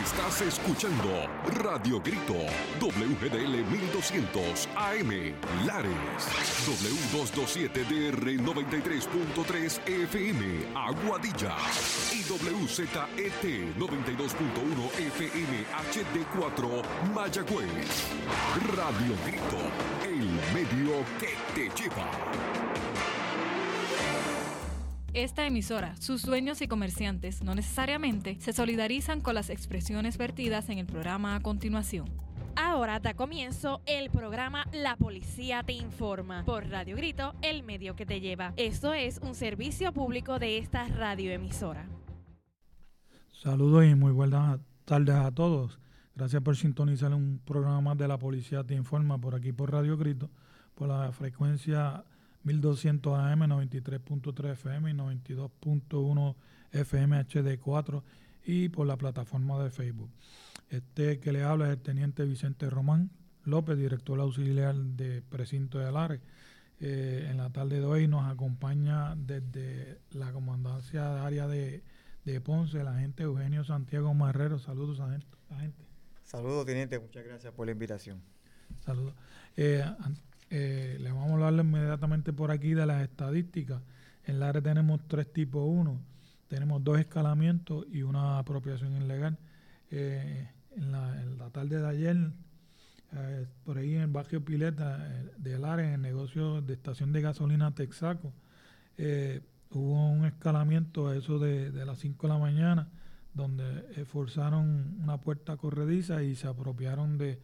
Estás escuchando Radio Grito, WGDL 1200 AM, Lares, W227DR 93.3 FM, Aguadilla, y WZET 92.1 FM HD4, Mayagüez. Radio Grito, el medio que te lleva. Esta emisora, sus dueños y comerciantes no necesariamente se solidarizan con las expresiones vertidas en el programa a continuación. Ahora da comienzo el programa La Policía Te Informa por Radio Grito, el medio que te lleva. Esto es un servicio público de esta radioemisora. Saludos y muy buenas tardes a todos. Gracias por sintonizar un programa más de La Policía Te Informa por aquí por Radio Grito, por la frecuencia 1200 AM, 93.3 FM y 92.1 FM HD4 y por la plataforma de Facebook. Este que le habla es el teniente Vicente Román López, director auxiliar de Precinto de Lares. En la tarde de hoy nos acompaña desde la comandancia de área de Ponce el agente Eugenio Santiago Marrero. Saludos, agente. Saludos, teniente. Muchas gracias por la invitación. Saludos. Le vamos a hablar inmediatamente por aquí de las estadísticas. En Lares tenemos 3 tipos 1. Tenemos 2 escalamientos y una apropiación ilegal. En la tarde de ayer, por ahí en el barrio Pileta de Lares, en el negocio de estación de gasolina Texaco, hubo un escalamiento a eso de las 5 de la mañana, donde forzaron una puerta corrediza y se apropiaron de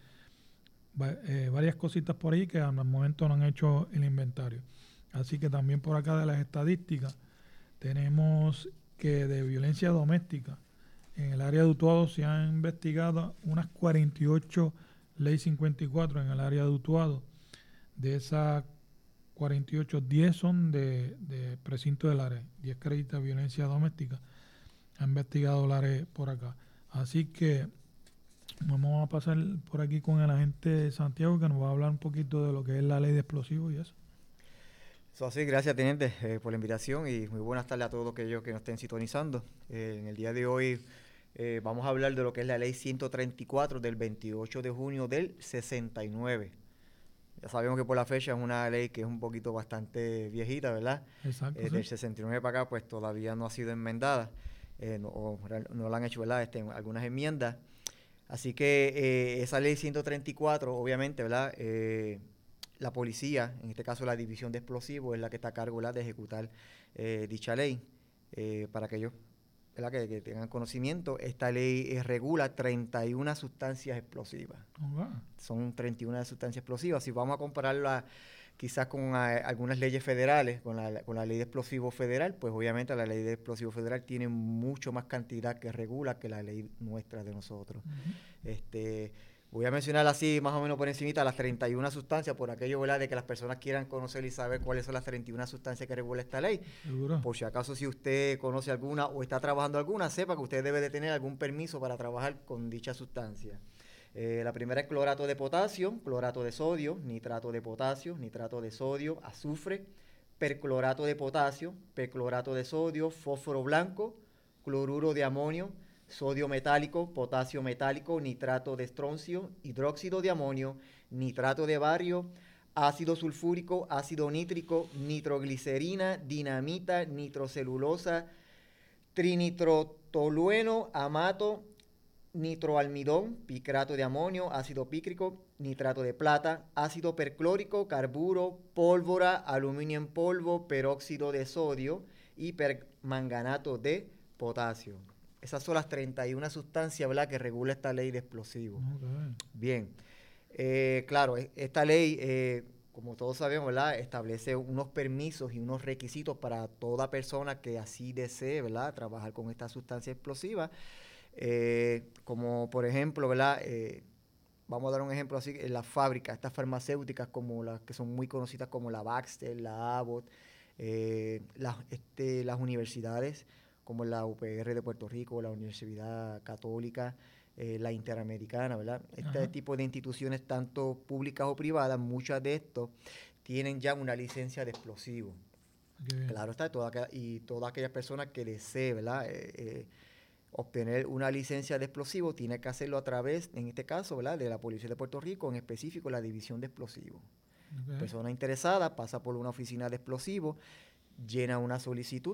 varias cositas por ahí que al momento no han hecho el inventario. Así que también por acá de las estadísticas tenemos que de violencia doméstica en el área de Utuado se han investigado unas 48 ley 54 en el área de Utuado. De esas 48, 10 son de precinto de Lares, 10 créditos de violencia doméstica. Ha investigado Lares por acá. Así que vamos a pasar por aquí con el agente Santiago, que nos va a hablar un poquito de lo que es la ley de explosivos y eso. Eso así, gracias, teniente, por la invitación y muy buenas tardes a todos aquellos que nos estén sintonizando. En el día de hoy vamos a hablar de lo que es la ley 134 del 28 de junio del 69. Ya sabemos que por la fecha es una ley que es un poquito bastante viejita, ¿verdad? Exacto. Del 69 para acá, pues todavía no ha sido enmendada, no la han hecho, ¿verdad? Algunas enmiendas. Así que esa ley 134, obviamente, ¿verdad? La policía, en este caso la división de explosivos, es la que está a cargo, ¿verdad?, de ejecutar dicha ley. Para aquellos, ¿verdad?, que tengan conocimiento, esta ley regula 31 sustancias explosivas. Son 31 sustancias explosivas. Si vamos a compararla quizás con algunas leyes federales, con la ley de explosivos federal, pues obviamente la ley de explosivos federal tiene mucho más cantidad que regula que la ley nuestra de nosotros. Uh-huh. Voy a mencionar así más o menos por encimita las 31 sustancias, por aquello, ¿verdad?, de que las personas quieran conocer y saber cuáles son las 31 sustancias que regula esta ley. ¿Seguro? Por si acaso, si usted conoce alguna o está trabajando alguna, sepa que usted debe de tener algún permiso para trabajar con dicha sustancia. La primera es clorato de potasio, clorato de sodio, nitrato de potasio, nitrato de sodio, azufre, perclorato de potasio, perclorato de sodio, fósforo blanco, cloruro de amonio, sodio metálico, potasio metálico, nitrato de estroncio, hidróxido de amonio, nitrato de bario, ácido sulfúrico, ácido nítrico, nitroglicerina, dinamita, nitrocelulosa, trinitrotolueno, amato, nitroalmidón, picrato de amonio, ácido pícrico, nitrato de plata, ácido perclórico, carburo, pólvora, aluminio en polvo, peróxido de sodio y permanganato de potasio. Esas son las 31 sustancias, ¿verdad?, que regula esta ley de explosivos. Okay. Bien. Claro, esta ley, como todos sabemos, ¿verdad?, establece unos permisos y unos requisitos para toda persona que así desee, ¿verdad?, trabajar con esta sustancia explosiva. Como por ejemplo, ¿verdad?, vamos a dar un ejemplo así, en las fábricas, estas farmacéuticas como las que son muy conocidas como la Baxter, la Abbott, las universidades como la UPR de Puerto Rico, la Universidad Católica, la Interamericana, ¿verdad? Este tipo de instituciones, tanto públicas o privadas, muchas de estos tienen ya una licencia de explosivo. Claro está, todas aquellas personas que deseen, ¿verdad?, obtener una licencia de explosivo, tiene que hacerlo a través, en este caso, ¿verdad?, de la Policía de Puerto Rico, en específico la División de Explosivos. Ok. Persona interesada pasa por una oficina de explosivos, llena una solicitud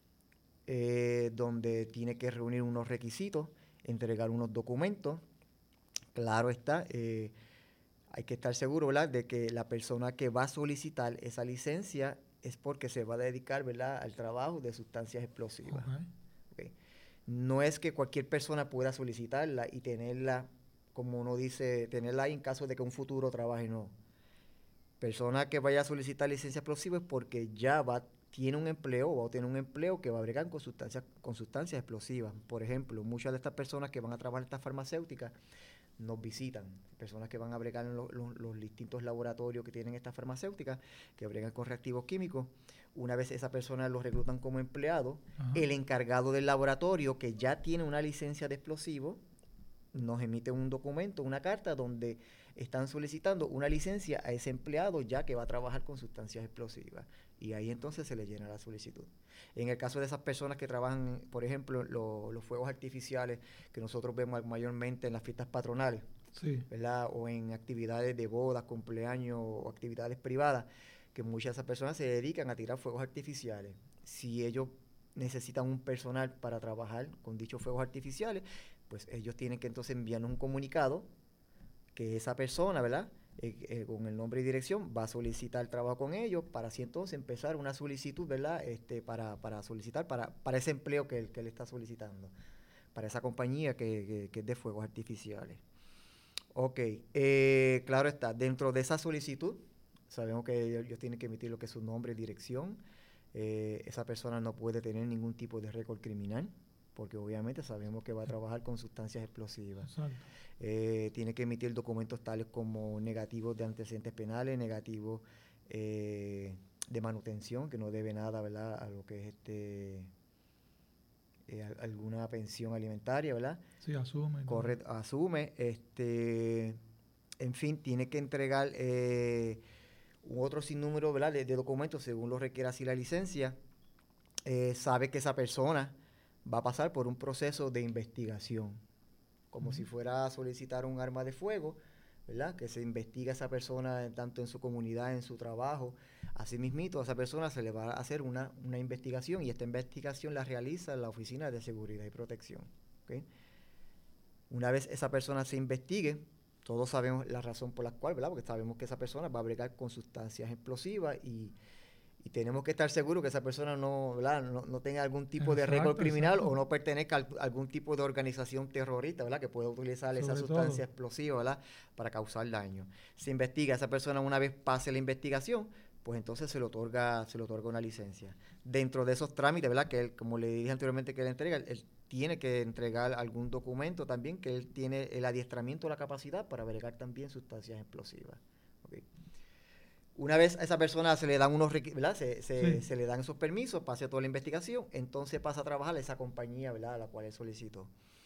donde tiene que reunir unos requisitos, entregar unos documentos. Claro está, hay que estar seguro, ¿verdad?, de que la persona que va a solicitar esa licencia es porque se va a dedicar, ¿verdad?, al trabajo de sustancias explosivas. Ok. Okay. No es que cualquier persona pueda solicitarla y tenerla, como uno dice, tenerla ahí en caso de que un futuro trabaje, no. Persona que vaya a solicitar licencia explosiva es porque ya tiene un empleo o va a tener un empleo que va a bregar con sustancias explosivas. Por ejemplo, muchas de estas personas que van a trabajar en estas farmacéuticas nos visitan, personas que van a bregar en los distintos laboratorios que tienen estas farmacéuticas, que bregan con reactivos químicos. Una vez esa persona los reclutan como empleado, Ajá. el encargado del laboratorio, que ya tiene una licencia de explosivos, nos emite un documento, una carta, donde están solicitando una licencia a ese empleado ya que va a trabajar con sustancias explosivas. Y ahí entonces se le llena la solicitud. En el caso de esas personas que trabajan, por ejemplo, los fuegos artificiales que nosotros vemos mayormente en las fiestas patronales, Sí. ¿verdad?, o en actividades de bodas, cumpleaños o actividades privadas, que muchas de esas personas se dedican a tirar fuegos artificiales. Si ellos necesitan un personal para trabajar con dichos fuegos artificiales, pues ellos tienen que entonces enviarnos un comunicado que esa persona, ¿verdad?, con el nombre y dirección, va a solicitar trabajo con ellos para así entonces empezar una solicitud, ¿verdad?, para solicitar para ese empleo que él está solicitando, para esa compañía que es de fuegos artificiales. Ok, claro está, dentro de esa solicitud, sabemos que ellos tienen que emitir lo que es su nombre y dirección. Esa persona no puede tener ningún tipo de récord criminal, porque obviamente sabemos que va a trabajar con sustancias explosivas. Exacto. Tiene que emitir documentos tales como negativos de antecedentes penales, negativos de manutención, que no debe nada, ¿verdad?, a lo que es alguna pensión alimentaria, ¿verdad? Sí, asume. Correcto, asume. En fin, tiene que entregar otro sinnúmero, ¿verdad?, de documentos según lo requiera así la licencia. Sabe que esa persona va a pasar por un proceso de investigación, como si fuera a solicitar un arma de fuego, ¿verdad?, que se investiga a esa persona tanto en su comunidad, en su trabajo. Así mismito, a esa persona se le va a hacer una investigación, y esta investigación la realiza la Oficina de Seguridad y Protección. ¿Okay? Una vez esa persona se investigue, todos sabemos la razón por la cual, ¿verdad?, porque sabemos que esa persona va a bregar con sustancias explosivas y tenemos que estar seguros que esa persona no tenga algún tipo de récord criminal o no pertenezca a algún tipo de organización terrorista, ¿verdad?, que pueda utilizar esa sustancia explosiva, ¿verdad?, para causar daño. Se investiga a esa persona, una vez pase la investigación, pues entonces se le otorga una licencia. Dentro de esos trámites, ¿verdad?, que él, como le dije anteriormente que él entrega, él tiene que entregar algún documento también, que él tiene el adiestramiento o la capacidad para bregar también sustancias explosivas. ¿Okay? Una vez a esa persona se le dan unos requisitos, ¿verdad?, se le dan esos permisos, pase toda la investigación, entonces pasa a trabajar a esa compañía, ¿verdad?, a la cual él solicitó.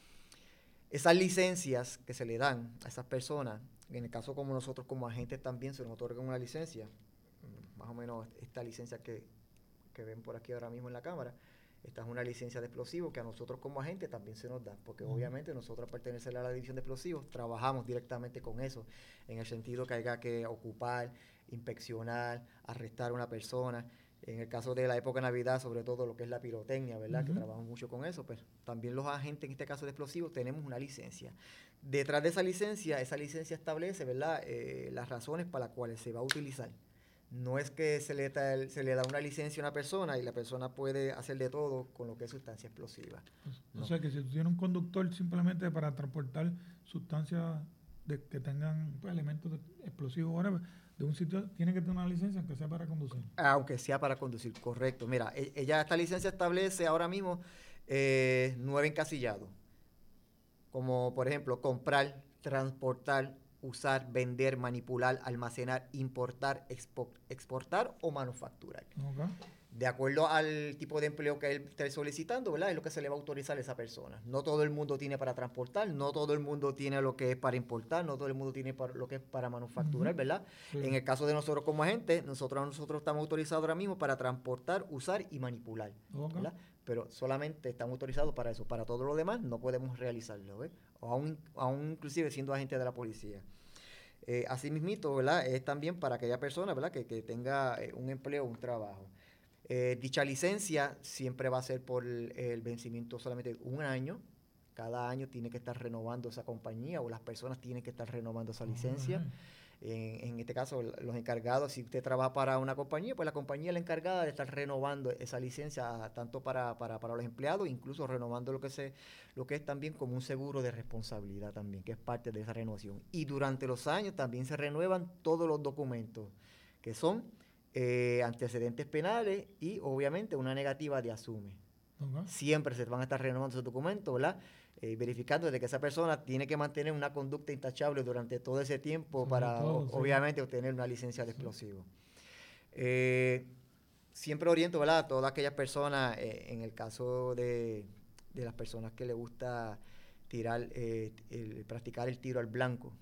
Esas licencias que se le dan a esas personas, en el caso como nosotros como agentes también se nos otorga una licencia, más o menos esta licencia que ven por aquí ahora mismo en la cámara. Esta es una licencia de explosivos que a nosotros como agentes también se nos da, porque obviamente nosotros, al pertenecer a la división de explosivos, trabajamos directamente con eso, en el sentido que haya que ocupar, inspeccionar, arrestar a una persona. En el caso de la época de Navidad, sobre todo lo que es la pirotecnia, ¿verdad?, que trabajamos mucho con eso, pues también los agentes, en este caso de explosivos, tenemos una licencia. Detrás de esa licencia establece, ¿verdad?, las razones para las cuales se va a utilizar. No es que se le da una licencia a una persona y la persona puede hacer de todo con lo que es sustancia explosiva. O sea, que si tú tienes un conductor simplemente para transportar sustancias que tengan, pues, elementos explosivos, whatever, de un sitio, tiene que tener una licencia, aunque sea para conducir. Aunque sea para conducir, correcto. Mira, esta licencia establece ahora mismo 9 encasillados. Como, por ejemplo, comprar, transportar, usar, vender, manipular, almacenar, importar, exportar o manufacturar. Okay. De acuerdo al tipo de empleo que él esté solicitando, ¿verdad?, es lo que se le va a autorizar a esa persona. No todo el mundo tiene para transportar, no todo el mundo tiene lo que es para importar, no todo el mundo tiene lo que es para manufacturar, ¿verdad? Sí. En el caso de nosotros como agentes, nosotros estamos autorizados ahora mismo para transportar, usar y manipular, ¿verdad? pero solamente están autorizados para eso. Para todo lo demás no podemos realizarlo, ¿ves? O aún inclusive siendo agente de la policía. Asimismo, ¿verdad? Es también para aquella persona, ¿verdad? Que tenga un empleo, un trabajo. Dicha licencia siempre va a ser por el vencimiento solamente de un año. Cada año tiene que estar renovando esa compañía o las personas tienen que estar renovando esa licencia. En este caso, los encargados, si usted trabaja para una compañía, pues la compañía es la encargada de estar renovando esa licencia tanto para los empleados, incluso renovando lo que es también como un seguro de responsabilidad también, que es parte de esa renovación. Y durante los años también se renuevan todos los documentos, que son antecedentes penales y obviamente una negativa de asume. Siempre se van a estar renovando esos documentos, ¿verdad? Verificando de que esa persona tiene que mantener una conducta intachable durante todo ese tiempo para, obviamente, obtener una licencia de explosivo. Siempre oriento, ¿verdad?, a todas aquellas personas, en el caso de las personas que les gusta practicar el tiro al blanco.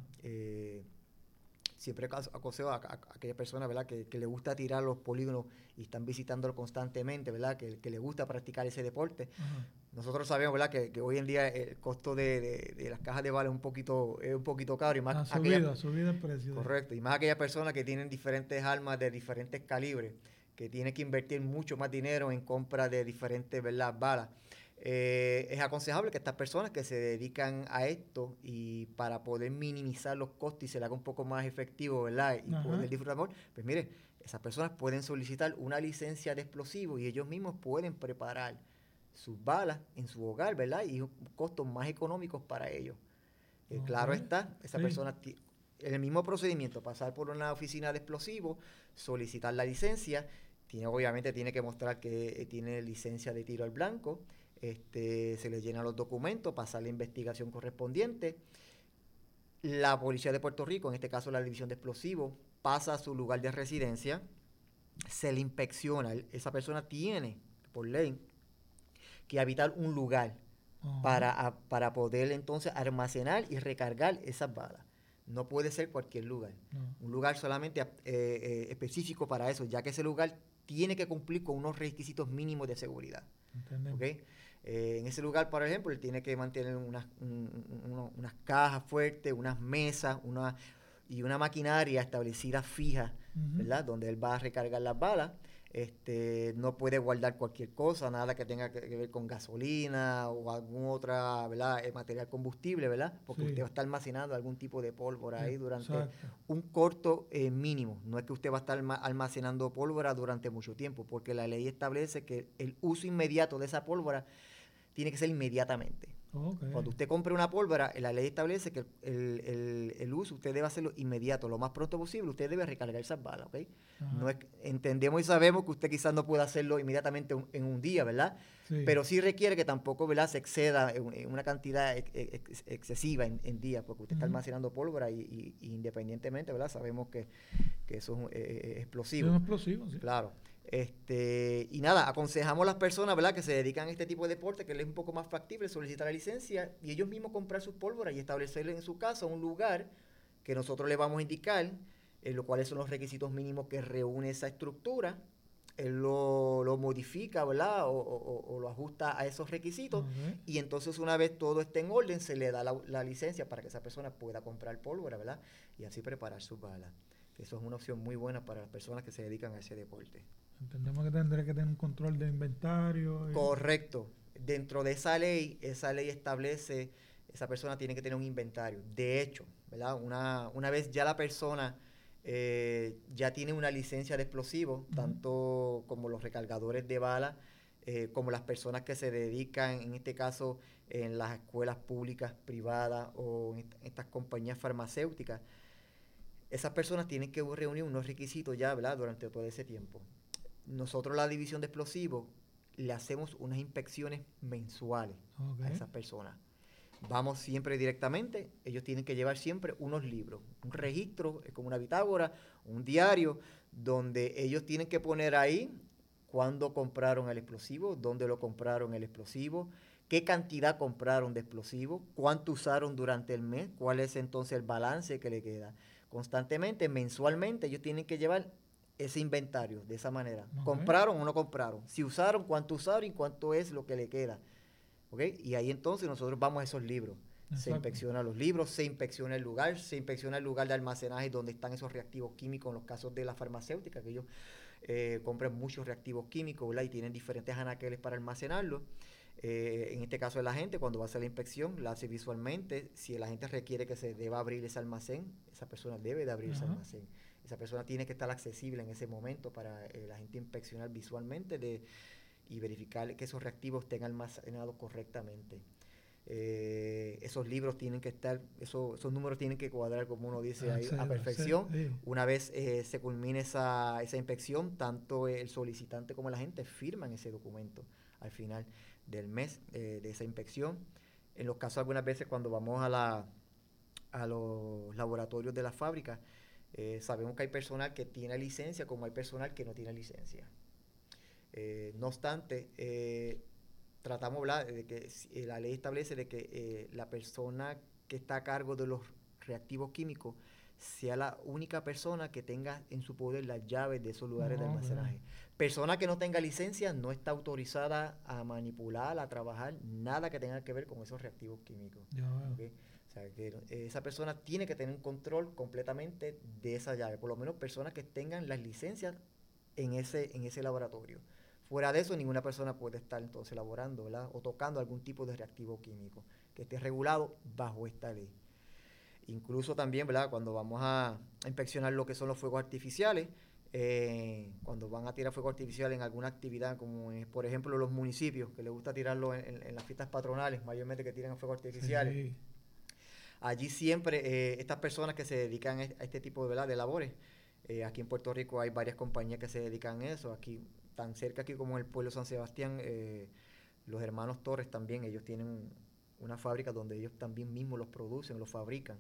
Siempre aconsejo a aquellas personas, ¿verdad?, que les gusta tirar los polígonos y están visitándolo constantemente, ¿verdad?, que les gusta practicar ese deporte. Nosotros sabemos, ¿verdad?, que hoy en día el costo de las cajas de bala es un poquito caro. Y más subida el precio. Correcto. Y más aquellas personas que tienen diferentes armas de diferentes calibres, que tienen que invertir mucho más dinero en compra de diferentes, ¿verdad?, balas. Es aconsejable que estas personas que se dedican a esto y para poder minimizar los costos y se le haga un poco más efectivo, ¿verdad?, y poder disfrutar mejor, pues mire, esas personas pueden solicitar una licencia de explosivo y ellos mismos pueden preparar sus balas en su hogar, ¿verdad?, y costos más económicos para ellos. Claro está, esa persona en el mismo procedimiento, pasar por una oficina de explosivos, solicitar la licencia, obviamente tiene que mostrar que tiene licencia de tiro al blanco. Se le llenan los documentos, pasa la investigación correspondiente. La Policía de Puerto Rico, en este caso la División de Explosivos, pasa a su lugar de residencia, se le inspecciona. Esa persona tiene, por ley, que habitar un lugar para poder entonces almacenar y recargar esas balas. No puede ser cualquier lugar. Un lugar solamente específico para eso, ya que ese lugar tiene que cumplir con unos requisitos mínimos de seguridad. ¿Okay? En ese lugar, por ejemplo, él tiene que mantener unas cajas fuertes, unas mesas y una maquinaria establecida fija, ¿verdad?, donde él va a recargar las balas. No puede guardar cualquier cosa, nada que tenga que ver con gasolina o algún otra, ¿verdad?, material combustible, ¿verdad?, porque usted va a estar almacenando algún tipo de pólvora ahí durante un corto mínimo. No es que usted va a estar almacenando pólvora durante mucho tiempo, porque la ley establece que el uso inmediato de esa pólvora tiene que ser inmediatamente. Cuando usted compre una pólvora, la ley establece que el uso usted debe hacerlo inmediato, lo más pronto posible. Usted debe recargar esas balas, ¿ok? No entendemos y sabemos que usted quizás no pueda hacerlo inmediatamente en un día, ¿verdad? Pero sí requiere que tampoco, ¿verdad?, se exceda en una cantidad excesiva en días, porque usted está almacenando pólvora y independientemente, ¿verdad?, sabemos que eso es explosivo. Es un explosivo, sí. Claro. Y nada, aconsejamos a las personas, ¿verdad?, que se dedican a este tipo de deporte, que les es un poco más factible solicitar la licencia y ellos mismos comprar sus pólvoras y establecerle en su casa un lugar que nosotros le vamos a indicar, lo cuales son los requisitos mínimos que reúne esa estructura. Él lo modifica, ¿verdad?, o lo ajusta a esos requisitos y entonces una vez todo esté en orden se le da la licencia para que esa persona pueda comprar pólvora, ¿verdad?, y así preparar sus balas. Eso es una opción muy buena para las personas que se dedican a ese deporte. Entendemos que tendré que tener un control de inventario. Correcto. Dentro de esa ley establece, esa persona tiene que tener un inventario. De hecho, ¿verdad?, una vez ya la persona ya tiene una licencia de explosivos, tanto como los recargadores de balas, como las personas que se dedican, en este caso, en las escuelas públicas, privadas o en estas compañías farmacéuticas, esas personas tienen que reunir unos requisitos ya, ¿verdad?, durante todo ese tiempo. Nosotros, la División de Explosivos, le hacemos unas inspecciones mensuales a esas personas. Vamos siempre directamente, ellos tienen que llevar siempre unos libros, un registro, como una bitácora, un diario, donde ellos tienen que poner ahí cuándo compraron el explosivo, dónde lo compraron el explosivo, qué cantidad compraron de explosivo, cuánto usaron durante el mes, cuál es entonces el balance que le queda. Constantemente, mensualmente, ellos tienen que llevar ese inventario de esa manera. Ok. ¿Compraron o no compraron? Si usaron, ¿cuánto usaron y cuánto es lo que le queda? ¿Ok? Y ahí entonces nosotros vamos a esos libros. Se Exacto. inspecciona los libros, se inspecciona el lugar, se inspecciona el lugar de almacenaje donde están esos reactivos químicos en los casos de la farmacéutica, que ellos compran muchos reactivos químicos, ¿verdad? Y tienen diferentes anaqueles para almacenarlos. En este caso el agente, cuando va a hacer la inspección, la hace visualmente. Si el agente requiere que se deba abrir ese almacén, esa persona debe de abrir ese Ajá. almacén. Esa persona tiene que estar accesible en ese momento para el agente inspeccionar visualmente y verificar que esos reactivos estén almacenados correctamente. Esos libros tienen que estar, esos números tienen que cuadrar, como uno dice, ahí, a perfección. Sí. Una vez se culmine esa inspección, tanto el solicitante como el agente firman ese documento al final del mes de esa inspección. En los casos, algunas veces, cuando vamos a los laboratorios de la fábrica, sabemos que hay personal que tiene licencia, como hay personal que no tiene licencia. No obstante, tratamos, ¿verdad?, de que la ley establece de que la persona que está a cargo de los reactivos químicos sea la única persona que tenga en su poder las llaves de esos lugares de almacenaje. Persona que no tenga licencia no está autorizada a manipular, a trabajar, nada que tenga que ver con esos reactivos químicos. ¿Okay? O sea, que esa persona tiene que tener un control completamente de esa llave, por lo menos personas que tengan las licencias en ese laboratorio. Fuera de eso, ninguna persona puede estar entonces elaborando, ¿verdad?, o tocando algún tipo de reactivo químico que esté regulado bajo esta ley. Incluso también, ¿verdad?, cuando vamos a inspeccionar lo que son los fuegos artificiales, cuando van a tirar fuego artificial en alguna actividad, como por ejemplo los municipios, que les gusta tirarlo en las fiestas patronales, mayormente que tiran fuegos artificiales. Sí. Allí siempre estas personas que se dedican a este tipo de, ¿verdad?, de labores, aquí en Puerto Rico hay varias compañías que se dedican a eso, aquí tan cerca aquí como el pueblo de San Sebastián, los hermanos Torres también, ellos tienen una fábrica donde ellos también mismos los producen, los fabrican.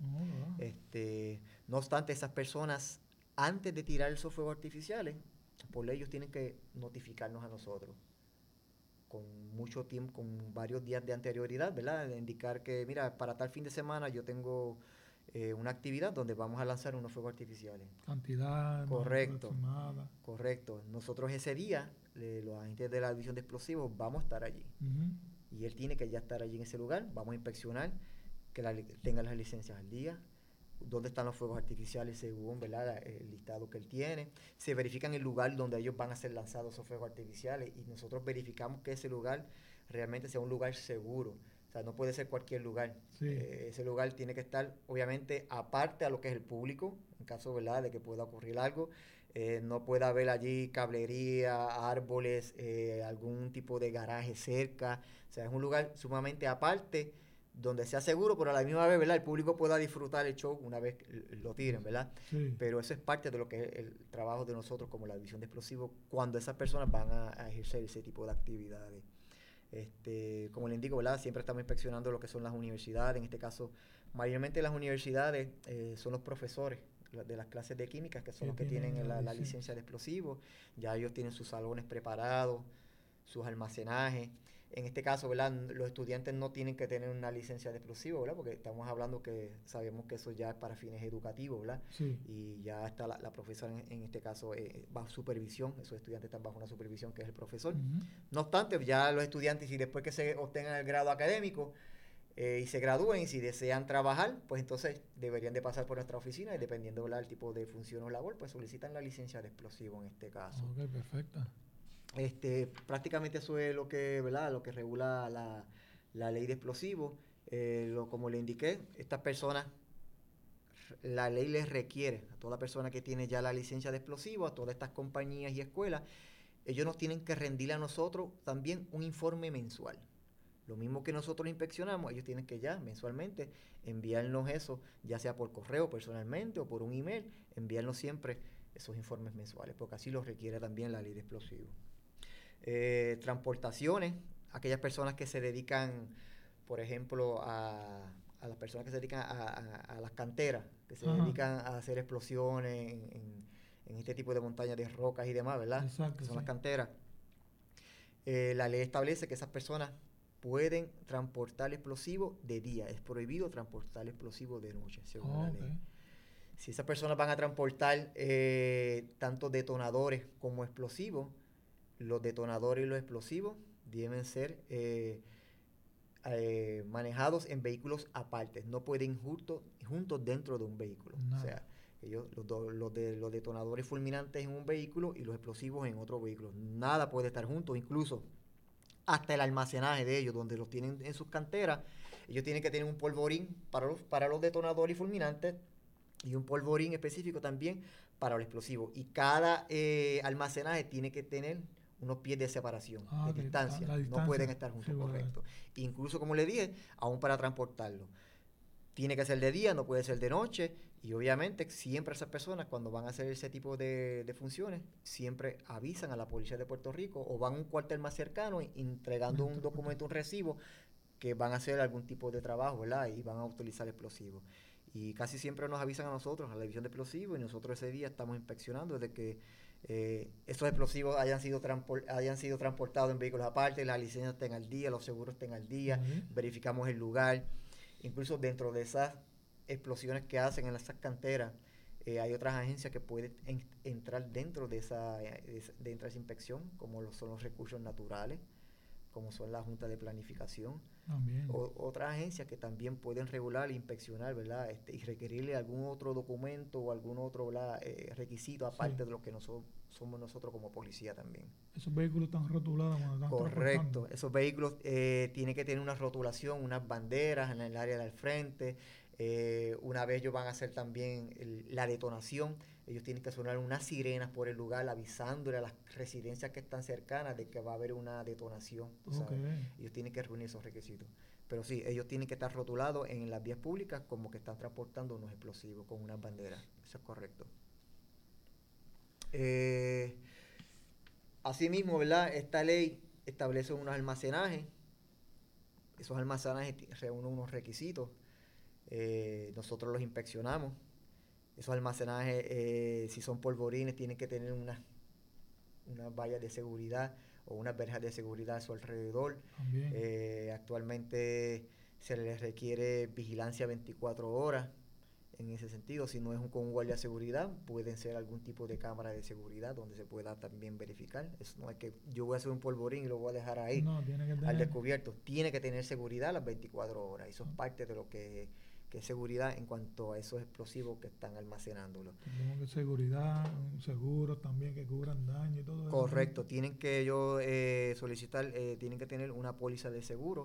No obstante, esas personas, antes de tirar esos fuegos artificiales, por ley ellos tienen que notificarnos a nosotros con mucho tiempo, con varios días de anterioridad, ¿verdad? De indicar que, mira, para tal fin de semana yo tengo una actividad donde vamos a lanzar unos fuegos artificiales. Cantidad aproximada. Correcto. Nosotros ese día, los agentes de la División de Explosivos, vamos a estar allí. Y él tiene que ya estar allí en ese lugar. Vamos a inspeccionar que tenga las licencias al día, dónde están los fuegos artificiales según, ¿verdad?, el listado que él tiene. Se verifica en el lugar donde ellos van a ser lanzados esos fuegos artificiales y nosotros verificamos que ese lugar realmente sea un lugar seguro. O sea, no puede ser cualquier lugar. Sí. Ese lugar tiene que estar, obviamente, aparte a lo que es el público, en caso, ¿verdad?, de que pueda ocurrir algo. No puede haber allí cablería, árboles, algún tipo de garaje cerca. O sea, es un lugar sumamente aparte, donde sea seguro, pero a la misma vez, ¿verdad?, el público pueda disfrutar el show una vez lo tiren, ¿verdad? Sí. Pero eso es parte de lo que es el trabajo de nosotros como la División de Explosivos cuando esas personas van a ejercer ese tipo de actividades. Como les digo, ¿verdad?, siempre estamos inspeccionando lo que son las universidades. En este caso, mayormente las universidades son los profesores de las clases de química, que son los que tienen la licencia de explosivos. Ya ellos tienen sus salones preparados, sus almacenajes. En este caso, ¿verdad?, los estudiantes no tienen que tener una licencia de explosivos, ¿verdad?, porque estamos hablando que sabemos que eso ya es para fines educativos, ¿verdad? Sí. Y ya está la profesora en este caso bajo supervisión. Esos estudiantes están bajo una supervisión que es el profesor. No obstante, ya los estudiantes, y después que se obtengan el grado académico y se gradúen, y si desean trabajar, pues entonces deberían de pasar por nuestra oficina y dependiendo, ¿verdad?, el tipo de función o labor, pues solicitan la licencia de explosivo en este caso. Ok, perfecto. Prácticamente eso es lo que, ¿verdad?, lo que regula la ley de explosivos. Como le indiqué, estas personas, la ley les requiere a toda persona que tiene ya la licencia de explosivos, a todas estas compañías y escuelas, ellos nos tienen que rendir a nosotros también un informe mensual. Lo mismo que nosotros inspeccionamos, ellos tienen que ya mensualmente enviarnos eso, ya sea por correo personalmente o por un email, enviarnos siempre esos informes mensuales, porque así lo requiere también la ley de explosivos. Transportaciones, aquellas personas que se dedican, por ejemplo, a las personas que se dedican a las canteras, que se dedican a hacer explosiones en este tipo de montañas de rocas y demás, ¿verdad? Exacto, que son las canteras. La ley establece que esas personas pueden transportar explosivos de día. Es prohibido transportar explosivos de noche, según la ley. Si esas personas van a transportar tanto detonadores como explosivos, los detonadores y los explosivos deben ser manejados en vehículos aparte. No pueden juntos dentro de un vehículo. No. O sea, los detonadores fulminantes en un vehículo y los explosivos en otro vehículo. Nada puede estar juntos, incluso hasta el almacenaje de ellos, donde los tienen en sus canteras. Ellos tienen que tener un polvorín para los detonadores y fulminantes y un polvorín específico también para los explosivos. Y cada almacenaje tiene que tener unos pies de separación, de distancia. No pueden estar juntos, correcto. Incluso, como le dije, aún para transportarlo. Tiene que ser de día, no puede ser de noche. Y obviamente siempre esas personas, cuando van a hacer ese tipo de funciones, siempre avisan a la policía de Puerto Rico o van a un cuartel más cercano entregando un documento, un recibo, que van a hacer algún tipo de trabajo, ¿verdad? Y van a utilizar explosivos. Y casi siempre nos avisan a nosotros, a la división de explosivos, y nosotros ese día estamos inspeccionando de que esos explosivos hayan sido transportados en vehículos aparte, las licencias estén al día, los seguros estén al día, verificamos el lugar. Incluso dentro de esas explosiones que hacen en esas canteras, hay otras agencias que pueden entrar dentro de esa inspección, como son los recursos naturales, como son la Junta de Planificación, otras agencias que también pueden regular e inspeccionar, ¿verdad? Y requerirle algún otro documento o algún otro requisito aparte de lo que somos nosotros como policía también. ¿Esos vehículos están rotulados cuando están Correcto. transportando? Esos vehículos tienen que tener una rotulación, unas banderas en el área del frente. Una vez ellos van a hacer también la detonación, ellos tienen que sonar unas sirenas por el lugar avisándole a las residencias que están cercanas de que va a haber una detonación. Ellos tienen que reunir esos requisitos. Pero sí, ellos tienen que estar rotulados en las vías públicas como que están transportando unos explosivos con unas banderas. Eso es correcto. Asimismo, ¿verdad? Esta ley establece unos almacenajes. Esos almacenajes reúnen unos requisitos. Nosotros los inspeccionamos. Esos almacenajes, si son polvorines, tienen que tener unas vallas de seguridad o unas verjas de seguridad a su alrededor. Actualmente se les requiere vigilancia 24 horas en ese sentido. Si no es con un guardia de seguridad, pueden ser algún tipo de cámara de seguridad donde se pueda también verificar. Eso no es que yo voy a hacer un polvorín y lo voy a dejar ahí al descubierto. Tiene que tener seguridad las 24 horas. Eso es parte de lo que es seguridad en cuanto a esos explosivos que están almacenándolo. Tenemos que seguridad, seguros también que cubran daño y todo eso. Correcto, tienen que ellos solicitar, tienen que tener una póliza de seguro.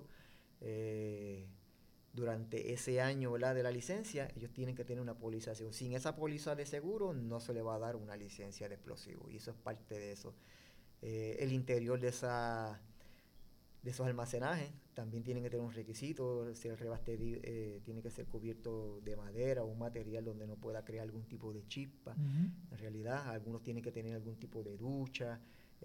Durante ese año, ¿verdad?, de la licencia, ellos tienen que tener una póliza de seguro. Sin esa póliza de seguro no se le va a dar una licencia de explosivo, y eso es parte de eso. El interior de esos almacenajes también tienen que tener un requisito. Si el rebaste tiene que ser cubierto de madera o un material donde no pueda crear algún tipo de chispa. En realidad, algunos tienen que tener algún tipo de ducha,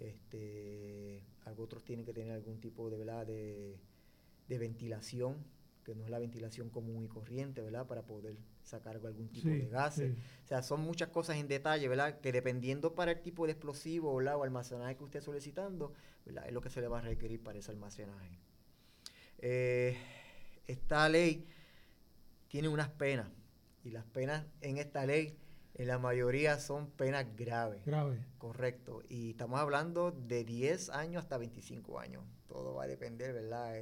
otros tienen que tener algún tipo de ventilación, que no es la ventilación común y corriente, ¿verdad?, para poder sacar algún tipo de gases. O sea, son muchas cosas en detalle, ¿verdad?, que dependiendo para el tipo de explosivo, ¿verdad?, o almacenaje que usted esté solicitando, ¿verdad?, es lo que se le va a requerir para ese almacenaje. Esta ley tiene unas penas, y las penas en esta ley, en la mayoría son penas graves. Correcto. Y estamos hablando de 10 años hasta 25 años. Todo va a depender, ¿verdad?,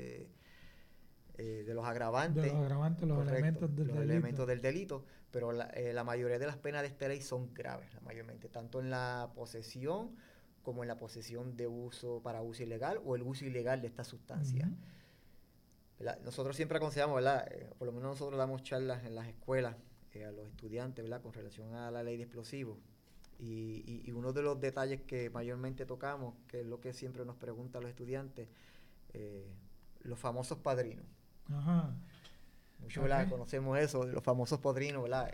de los agravantes. Los elementos del delito. Pero la mayoría de las penas de esta ley son graves, mayormente, tanto en la posesión como en la posesión de uso para uso ilegal o el uso ilegal de esta sustancia. Nosotros siempre aconsejamos, ¿verdad?, por lo menos nosotros damos charlas en las escuelas a los estudiantes, ¿verdad?, con relación a la ley de explosivos. Y uno de los detalles que mayormente tocamos, que es lo que siempre nos preguntan los estudiantes, los famosos padrinos. Muchos, ¿verdad?, conocemos eso, los famosos padrinos, ¿verdad?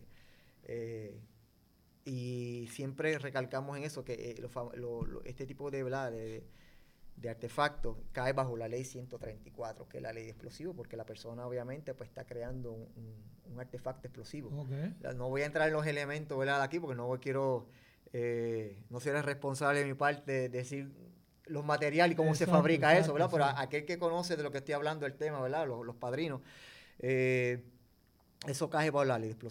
Y siempre recalcamos en eso, que este tipo de, ¿verdad?, de artefactos cae bajo la ley 134, que es la ley de explosivos, porque la persona obviamente pues está creando un artefacto explosivo. No voy a entrar en los elementos, ¿verdad?, aquí, porque no seré responsable de mi parte de decir los materiales y cómo se fabrica eso, ¿verdad? Pero aquel que conoce de lo que estoy hablando, el tema, ¿verdad?, los padrinos, eso cae bajo la ley de explosivos.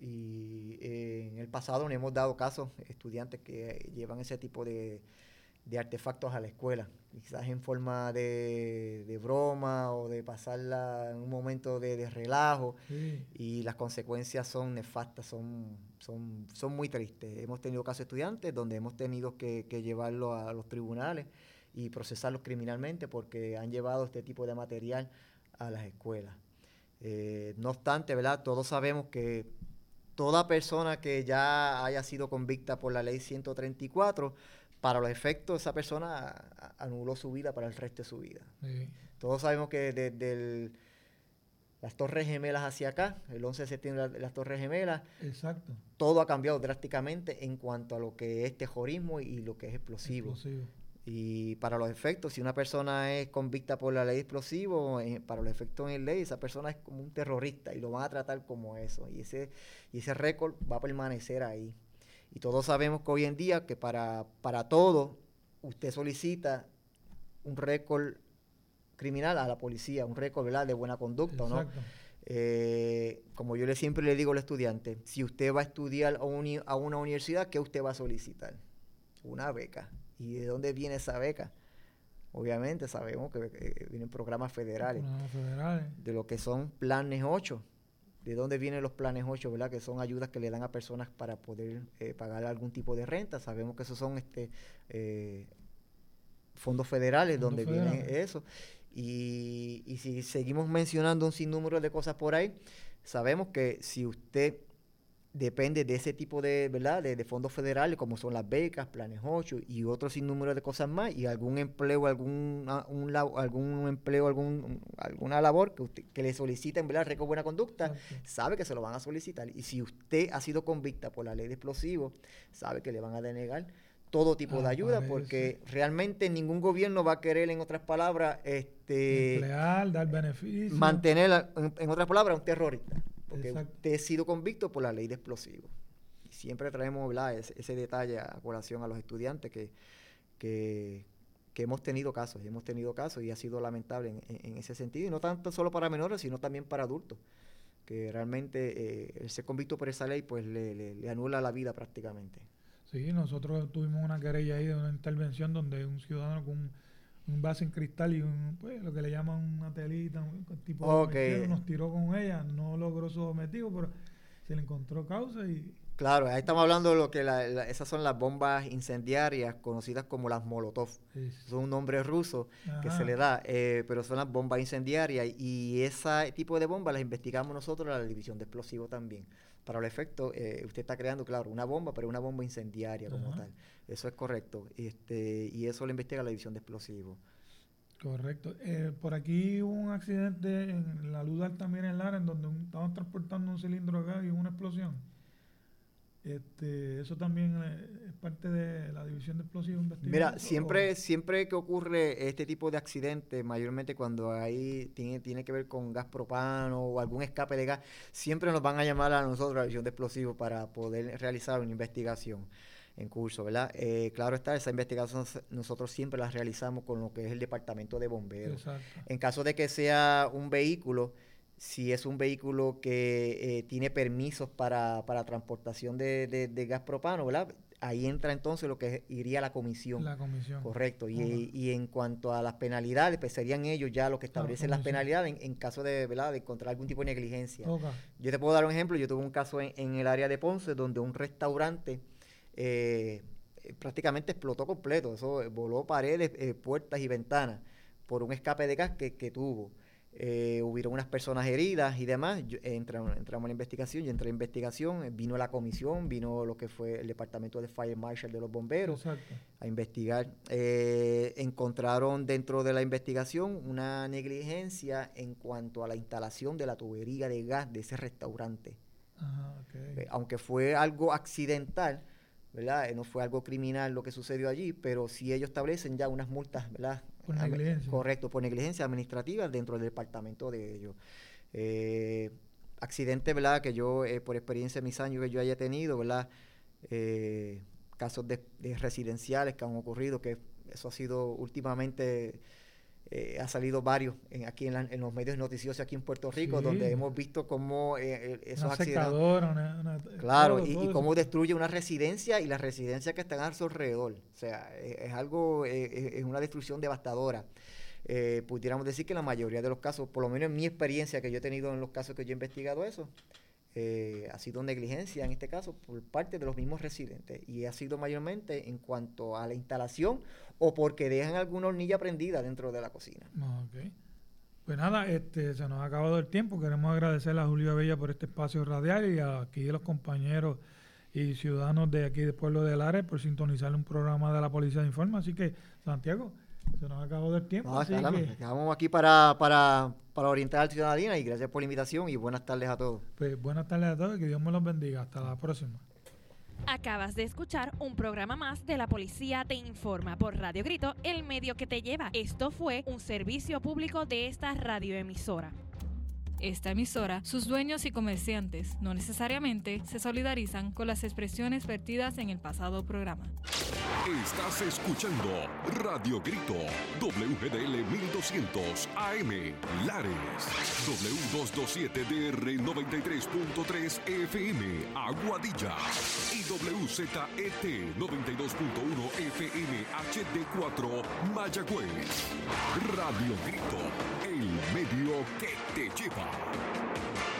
en el pasado nos hemos dado casos, estudiantes que llevan ese tipo de artefactos a la escuela, quizás en forma de broma o de pasarla en un momento de relajo, y las consecuencias son nefastas, son muy tristes. Hemos tenido casos de estudiantes donde hemos tenido que llevarlos a los tribunales y procesarlos criminalmente porque han llevado este tipo de material a las escuelas. No obstante, ¿verdad? Todos sabemos que toda persona que ya haya sido convicta por la ley 134, para los efectos, esa persona anuló su vida para el resto de su vida. Sí. Todos sabemos que desde las Torres Gemelas hacia acá, el 11 de septiembre de las Torres Gemelas, exacto, todo ha cambiado drásticamente en cuanto a lo que es terrorismo y lo que es explosivo. Y para los efectos, si una persona es convicta por la ley de explosivo, para los efectos en ley, esa persona es como un terrorista y lo van a tratar como eso. Y ese récord va a permanecer ahí. Y todos sabemos que hoy en día que para todo usted solicita un récord criminal a la policía, un récord, ¿verdad?, de buena conducta, ¿no? Como yo siempre le digo al estudiante, si usted va a estudiar a una universidad, ¿qué usted va a solicitar? Una beca. ¿Y de dónde viene esa beca? Obviamente sabemos que vienen programas federales. De lo que son planes 8. ¿De dónde vienen los planes 8, verdad? Que son ayudas que le dan a personas para poder pagar algún tipo de renta. Sabemos que esos son fondos federales donde viene eso. Y si seguimos mencionando un sinnúmero de cosas por ahí, sabemos que si usted depende de ese tipo de, ¿verdad?, de fondos federales, como son las becas, planes 8 y otro sinnúmero de cosas más, y algún empleo, alguna labor que le soliciten, ¿verdad?, récord de buena conducta, sabe que se lo van a solicitar. Y si usted ha sido convicta por la ley de explosivos, sabe que le van a denegar todo tipo de ayuda, porque realmente ningún gobierno va a querer, en otras palabras, emplear, dar beneficios, mantener, en otras palabras, un terrorista. Porque usted ha sido convicto por la ley de explosivos. Y siempre traemos, ¿verdad?, ese detalle a colación a los estudiantes que hemos tenido casos y ha sido lamentable en ese sentido. Y no tanto solo para menores, sino también para adultos. Que realmente el ser convicto por esa ley pues le anula la vida prácticamente. Sí, nosotros tuvimos una querella ahí de una intervención donde un ciudadano con un vaso en cristal y pues lo que le llaman una telita, un tipo de nos tiró con ella, no logró su objetivo, pero se le encontró causa y... Claro, ahí estamos hablando de lo que esas son las bombas incendiarias conocidas como las Molotov. Sí. Son un nombre ruso que se le da, pero son las bombas incendiarias y ese tipo de bombas las investigamos nosotros en la División de Explosivos también. Para el efecto, usted está creando, claro, una bomba, pero una bomba incendiaria como tal. Eso es correcto. Y eso lo investiga la División de Explosivos. Correcto. Por aquí hubo un accidente en la Luz también en Lara, en donde estaban transportando un cilindro acá y hubo una explosión. Eso también es parte de la División de Explosivos. Mira, siempre que ocurre este tipo de accidentes, mayormente cuando ahí tiene que ver con gas propano o algún escape de gas, siempre nos van a llamar a nosotros, la División de Explosivos, para poder realizar una investigación en curso, ¿verdad? Claro está, esa investigación nosotros siempre la realizamos con lo que es el Departamento de Bomberos. Exacto. En caso de que sea un vehículo, si es un vehículo que tiene permisos para transportación de gas propano, ¿verdad? Ahí entra entonces lo que iría la comisión. La comisión. Correcto. Y en cuanto a las penalidades, pues serían ellos ya los que establecen las penalidades en caso de, ¿verdad?, de encontrar algún tipo de negligencia. Yo te puedo dar un ejemplo. Yo tuve un caso en el área de Ponce donde un restaurante prácticamente explotó completo. Eso voló paredes, puertas y ventanas por un escape de gas que tuvo. Hubieron unas personas heridas y demás. Entramos en la investigación. Yo entré en investigación, vino la comisión, vino lo que fue el departamento de Fire Marshal de los bomberos. Exacto. A investigar. Encontraron dentro de la investigación una negligencia en cuanto a la instalación de la tubería de gas de ese restaurante. Aunque fue algo accidental, ¿verdad? No fue algo criminal lo que sucedió allí, pero sí ellos establecen ya unas multas, ¿verdad? Por negligencia. Correcto, por negligencia administrativa dentro del departamento de ellos. Accidentes, ¿verdad?, que yo, por experiencia de mis años que yo haya tenido, ¿verdad? Casos de residenciales que han ocurrido, que eso ha sido últimamente ha salido varios aquí en los medios noticiosos aquí en Puerto Rico, Sí. donde hemos visto cómo esos Una accidentes... secadora, Claro, todo y eso. cómo destruye una residencia y las residencias que están a su alrededor. O sea, es algo, es una destrucción devastadora. Pudiéramos decir que en la mayoría de los casos, por lo menos en mi experiencia que yo he tenido en los casos que yo he investigado eso, ha sido negligencia en este caso por parte de los mismos residentes, y ha sido mayormente en cuanto a la instalación o porque dejan alguna hornilla prendida dentro de la cocina. Ok. Pues nada, se nos ha acabado el tiempo. Queremos agradecer a Julio Abella por este espacio radial y a aquí los compañeros y ciudadanos de aquí del pueblo de Lares por sintonizar un programa de la Policía de Informa. Así que, Santiago, se nos ha acabado el tiempo. No, así caramba, que, estamos aquí para orientar al ciudadanía, y gracias por la invitación y buenas tardes a todos. pues, buenas tardes a todos y que Dios me los bendiga. Hasta la próxima. Acabas de escuchar un programa más de La Policía Te Informa por Radio Grito, el medio que te lleva. Esto fue un servicio público de esta radioemisora. Esta emisora, sus dueños y comerciantes no necesariamente se solidarizan con las expresiones vertidas en el pasado programa. Estás escuchando Radio Grito, WGDL 1200 AM, Lares, W227DR 93.3 FM, Aguadilla, y WZET 92.1 FM HD4, Mayagüez. Radio Grito, el medio que te lleva.